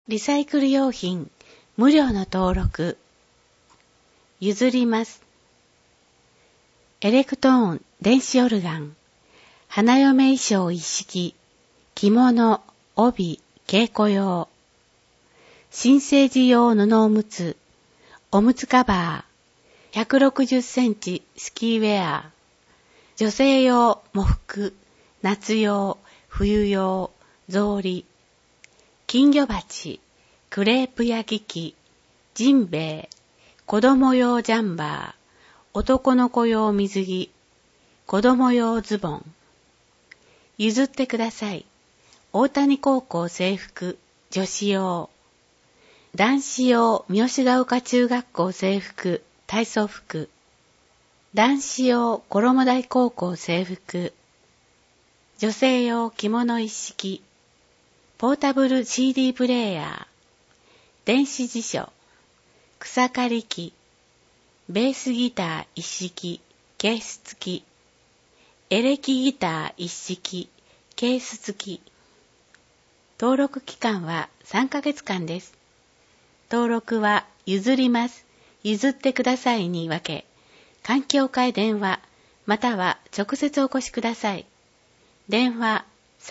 リサイクル用品無料の登録譲ります。エレクトーン電子オルガン花嫁衣装一式着物帯稽古用新生児用布おむつおむつカバー160センチスキーウェア女性用喪服夏用冬用草履金魚鉢、クレープ焼き器、ジンベエ、子供用ジャンバー、男の子用水着、子供用ズボン。譲ってください。大谷高校制服、女子用。男子用、三好ヶ丘中学校制服、体操服。男子用、衣台高校制服。女性用、着物一式。ポータブル CD プレイヤー、電子辞書、草刈り機、ベースギター一式、ケース付き、エレキギター一式、ケース付き。登録期間は3ヶ月間です。登録は譲ります、譲ってくださいに分け、環境会電話、または直接お越しください。電話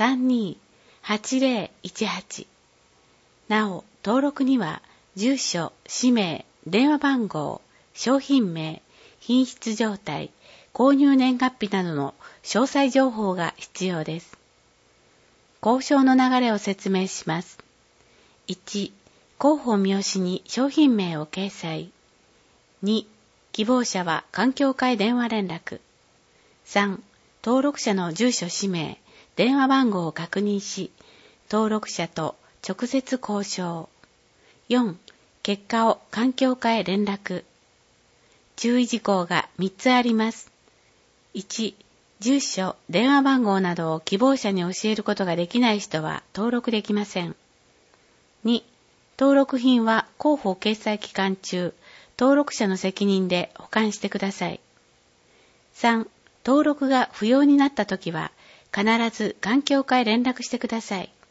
32-8018。なお、登録には、住所、氏名、電話番号、商品名、品質状態、購入年月日などの詳細情報が必要です。交渉の流れを説明します。1、広報三好に商品名を掲載。2、希望者は環境会電話連絡。3、登録者の住所氏名、電話番号を確認し、登録者と直接交渉。4、結果を環境課へ連絡。注意事項が3つあります。1、住所、電話番号などを希望者に教えることができない人は登録できません。2、登録品は広報掲載期間中、登録者の責任で保管してください。3、登録が不要になったときは、必ず環境課へ連絡してください。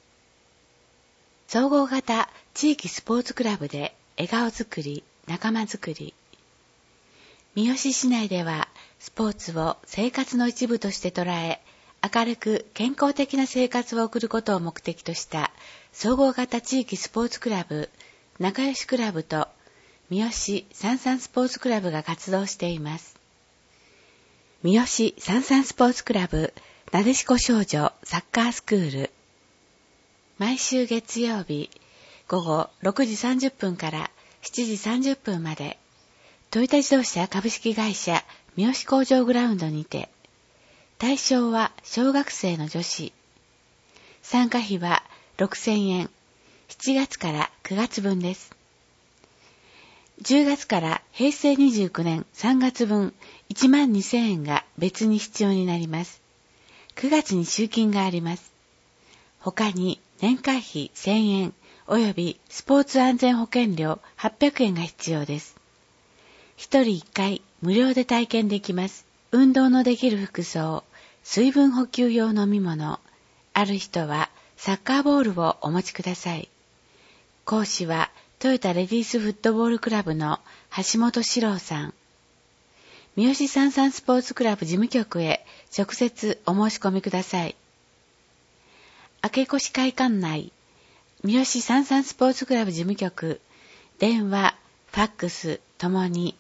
総合型地域スポーツクラブで笑顔づくり、仲間づくり。三好市内ではスポーツを生活の一部として捉え、明るく健康的な生活を送ることを目的とした総合型地域スポーツクラブ、仲良しクラブと三好さんさんスポーツクラブが活動しています。三好さんさんスポーツクラブなでしこ少女サッカースクール。毎週月曜日午後6時30分から7時30分まで、トヨタ自動車株式会社三好工場グラウンドにて、対象は小学生の女子。参加費は6000円、7月から9月分です。10月から平成29年3月分12000円が別に必要になります。9月に集金があります。他に年会費1000円及びスポーツ安全保険料800円が必要です。1人1回無料で体験できます。運動のできる服装、水分補給用飲み物、ある人はサッカーボールをお持ちください。講師はトヨタレディースフットボールクラブの橋本史郎さん。三好さんさんスポーツクラブ事務局へ直接お申し込みください。明越会館内、三好さんさんスポーツクラブ事務局、電話、ファックスともに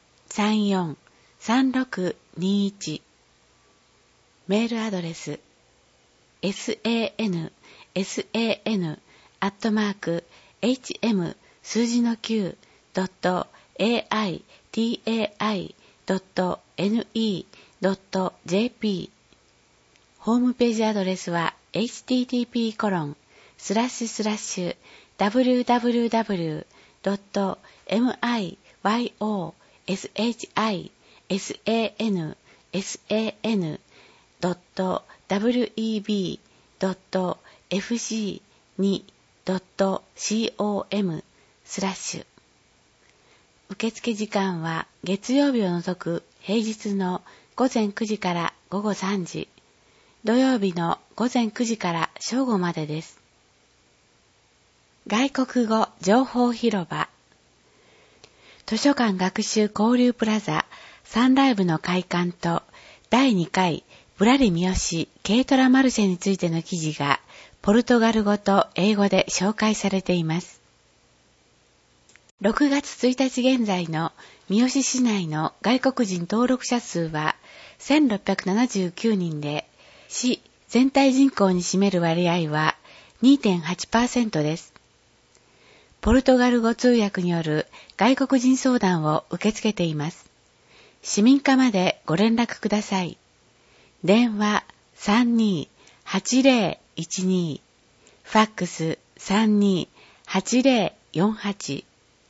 34-3621。メールアドレス、san@hm-9.aitai.ne.jp。ホームページアドレスはhttp://www.myoshisan.fg2.com。受付時間は月曜日を除く平日の午前9時から午後3時、土曜日の午前9時から正午までです。 外国語情報広場、図書館学習交流プラザサンライブの開館と第2回ぶらり三好軽トラマルシェについての記事がポルトガル語と英語で紹介されています。6月1日現在の三好市内の外国人登録者数は1679人で、市全体人口に占める割合は 2.8% です。ポルトガル語通訳による外国人相談を受け付けています。市民課までご連絡ください。電話 32-8012 ファックス 32-8048。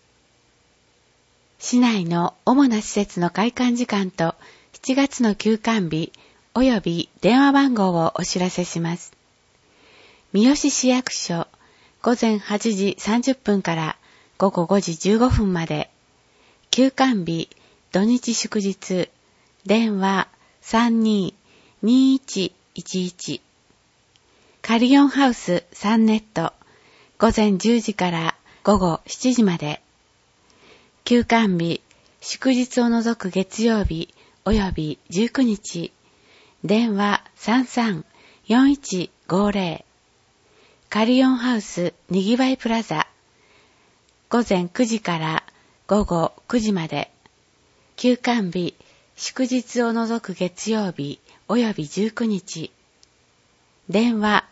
市内の主な施設の開館時間と7月の休館日及び電話番号をお知らせします。三好市役所午前8時30分から午後5時15分まで。休館日土日祝日電話 32-2111。カリオンハウスサンネット午前10時から午後7時まで。休館日祝日を除く月曜日及び19日電話 33-4150。カリオンハウスにぎわいプラザ午前9時から午後9時まで。休館日祝日を除く月曜日及び19日電話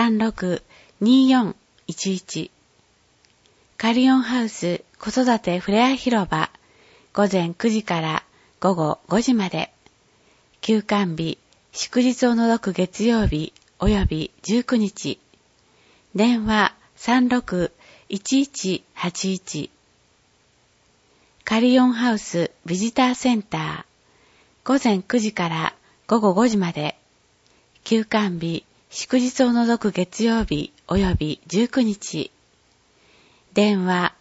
36-2411。カリオンハウス子育てフレア広場午前9時から午後5時まで。休館日祝日を除く月曜日及び19日電話 36-1181。カリオンハウスビジターセンター午前9時から午後5時まで。休館日祝日を除く月曜日及び19日電話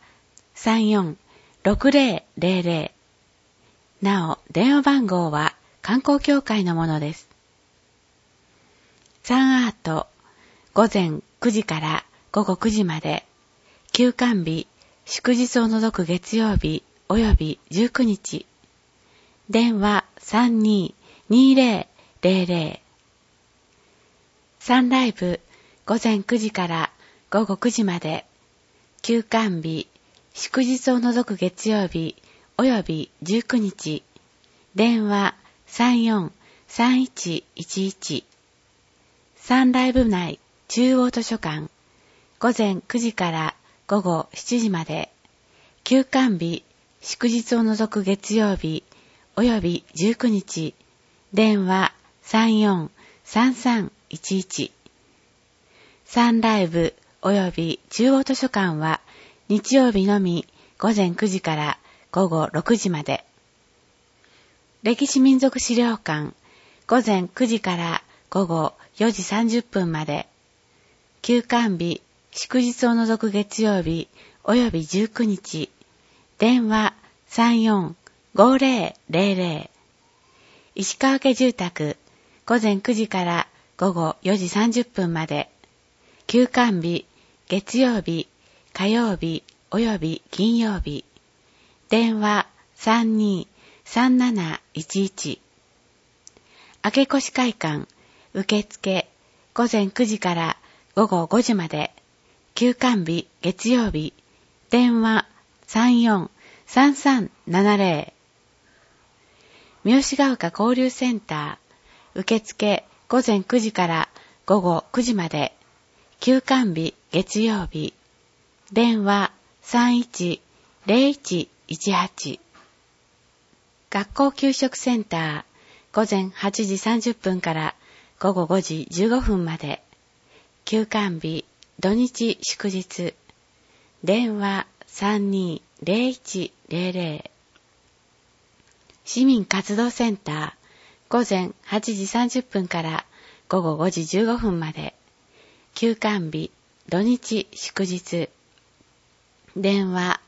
34-6000。なお、電話番号は観光協会のものです。サンアート午前9時から午後9時まで。休館日祝日を除く月曜日及び19日電話 32-2000。サンライブ午前9時から午後9時まで。休館日祝日を除く月曜日及び19日電話 34-3111。サンライブ内中央図書館午前9時から午後7時まで。休館日祝日を除く月曜日及び19日電話 34-3311。サンライブ及び中央図書館は日曜日のみ午前9時から午後6時まで。歴史民族資料館午前9時から午後4時30分まで。休館日祝日を除く月曜日及び19日電話 34-5000。石川家住宅午前9時から午後4時30分まで。休館日月曜日火曜日及び金曜日電話 32-3711。明越会館受付午前9時から午後5時まで。休館日月曜日電話 34-3370。三好ヶ丘交流センター受付午前9時から午後9時まで。休館日月曜日電話 31-0118。学校給食センター午前8時30分から午後5時15分まで。休館日土日祝日電話 32-0100。市民活動センター午前8時30分から午後5時15分まで。休館日土日祝日電話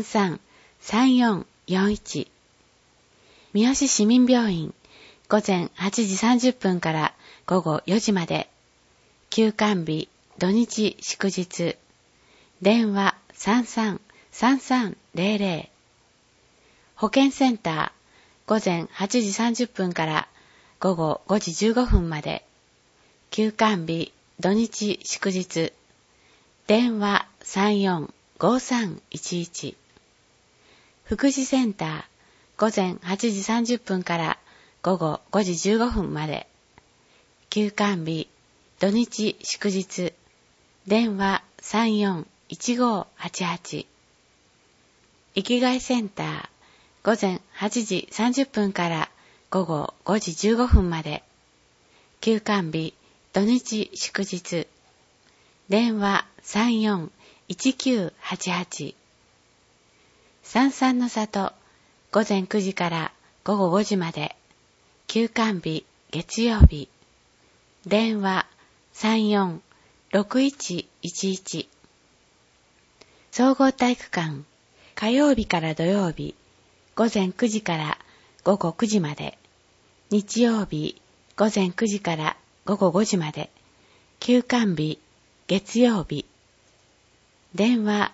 33-3441。三好市民病院午前8時30分から午後4時まで。休館日土日祝日電話33-3300。保健センター、午前8時30分から午後5時15分まで。休館日、土日祝日。電話34-5311。福祉センター、午前8時30分から午後5時15分まで。休館日、土日祝日。電話34-1588。生きがいセンター、午前8時30分から午後5時15分まで。休館日、土日祝日。電話34-1988。三々の里、午前9時から午後5時まで。休館日、月曜日。電話34-6111。総合体育館、火曜日から土曜日、午前9時から午後9時まで。日曜日、午前9時から午後5時まで。休館日、月曜日。電話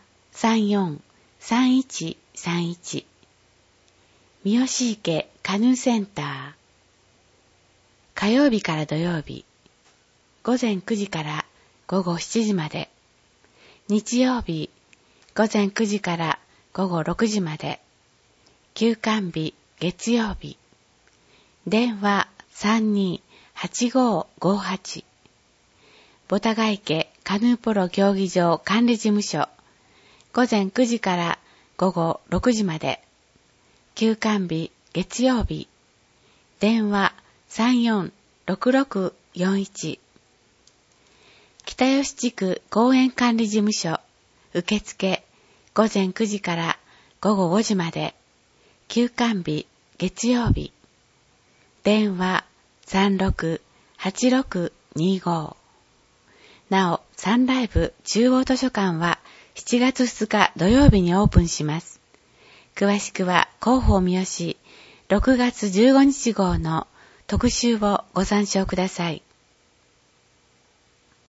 34-3131。三好池カヌーセンター。火曜日から土曜日、午前9時から午後7時まで。日曜日、午前9時から午後6時まで。休館日、月曜日。電話32-8558。ボタガ池カヌーポロ競技場管理事務所。午前9時から午後6時まで。休館日、月曜日。電話34-6641。北吉地区公園管理事務所。受付、午前9時から午後5時まで。休館日、月曜日。電話36-8625。なお、サンライブ中央図書館は7月2日土曜日にオープンします。詳しくは広報三好6月15日号の特集をご参照ください。